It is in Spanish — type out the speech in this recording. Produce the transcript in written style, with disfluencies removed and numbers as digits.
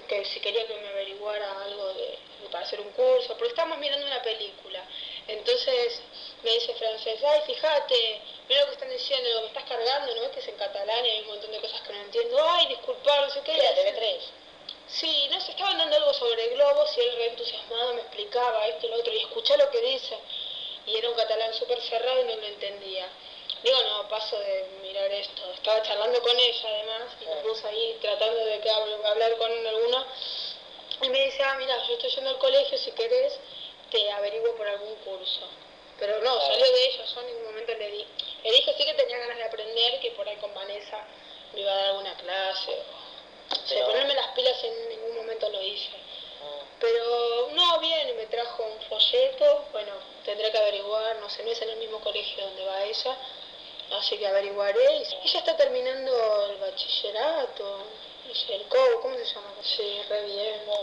que si quería que me averiguara algo para hacer un curso, porque estábamos mirando una película. Entonces me dice Francés, ay, fíjate, mira lo que están diciendo, lo que estás cargando, ¿no ves que es en catalán y hay un montón de cosas que no entiendo? Ay, disculpa, no sé qué. ¿Era TV3? Sí, no sé, estaban dando algo sobre globos y él re entusiasmado me explicaba esto y lo otro, y escuché lo que dice. Y era un catalán súper cerrado y no lo entendía. Digo, no, paso de mirar esto. Estaba charlando con ella además, y me puse ahí tratando de hablar con alguno. Y me dice, ah, mira, yo estoy yendo al colegio, si querés, te averiguo por algún curso. Pero no, salió de ella, yo en ningún momento le dije sí que tenía ganas de aprender, que por ahí con Vanessa me iba a dar alguna clase. O sea, ponerme las pilas en ningún momento lo hice. Pero no, bien, y me trajo un folleto, bueno, tendré que averiguar, no sé, no es en el mismo colegio donde va ella, así que averiguaré. Ella está terminando el bachillerato, no sé, el COU, ¿cómo se llama? Sí, re bien.